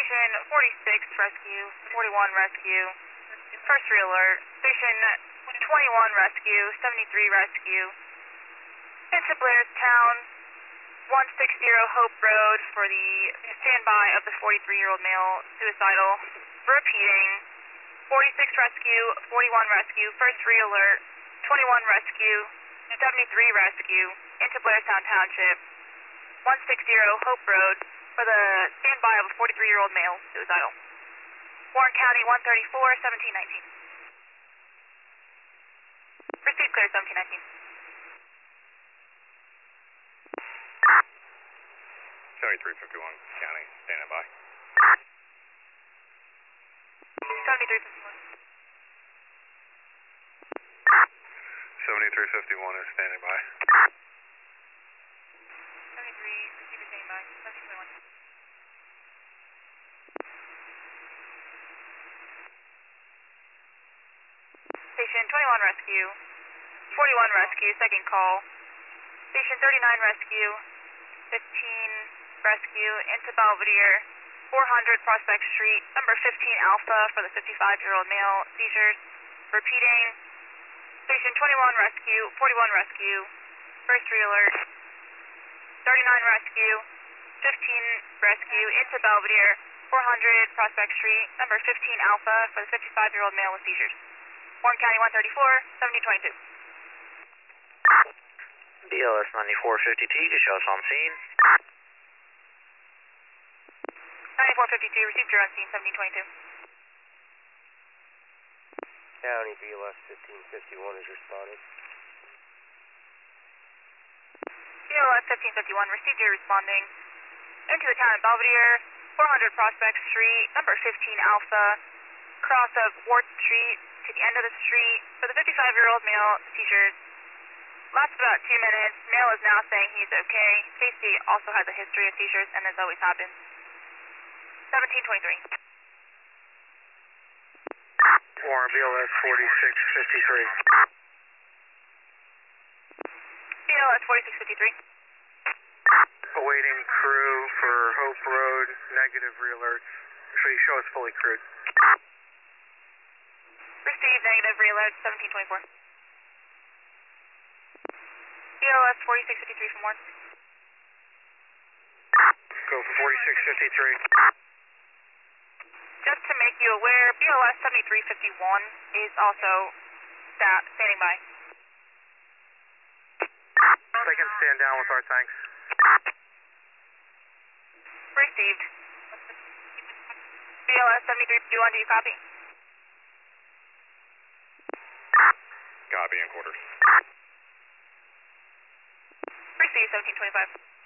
Station 46 rescue, 41 rescue, first re-alert. Station 21 rescue, 73 rescue, into Blairstown, 160 Hope Road for the standby of the 43-year-old male suicidal. Repeating, 46 rescue, 41 rescue, first re-alert, 21 rescue, 73 rescue, into Blairstown Township, 160 Hope Road for the standby of a 43-year-old male suicidal. Warren County 134, 1719. Receive clear 1719. 7351 County, standing by. 7351. 7351 is standing by. 73, receiver standing by. 1721. Station 21 rescue, 41 rescue, second call. Station 39 rescue, 15 rescue, into Belvedere, 400 Prospect Street, number 15 Alpha for the 55-year-old male, seizures. Repeating, Station 21 rescue, 41 rescue, first re-alert, 39 rescue, 15 rescue, into Belvedere, 400 Prospect Street, number 15 Alpha for the 55-year-old male with seizures. Warren County 134, 1722. BLS 9452, just show us on scene. 9452, received your on scene, 1722. County BLS 1551 is responding. BLS 1551, received your responding. Into the town of Belvedere, 400 Prospect Street, number 15 Alpha, cross of Ward Street to the end of the street for the 55-year-old male, seizures. Lasts about 2 minutes. Male is now saying he's okay. Casey also has a history of seizures, and this always happens. 1723. Warren, BLS 4653. BLS 4653. Awaiting crew for Hope Road, negative re-alerts. So you show us fully crewed. Received negative re-alert, 1724. BLS 4653 from Warren. Go for 4653. Just to make you aware, BLS 7351 is also standing by. They can stand down with our tanks. Received. BLS 7351, do you copy? Copy in quarters. Received, 1725.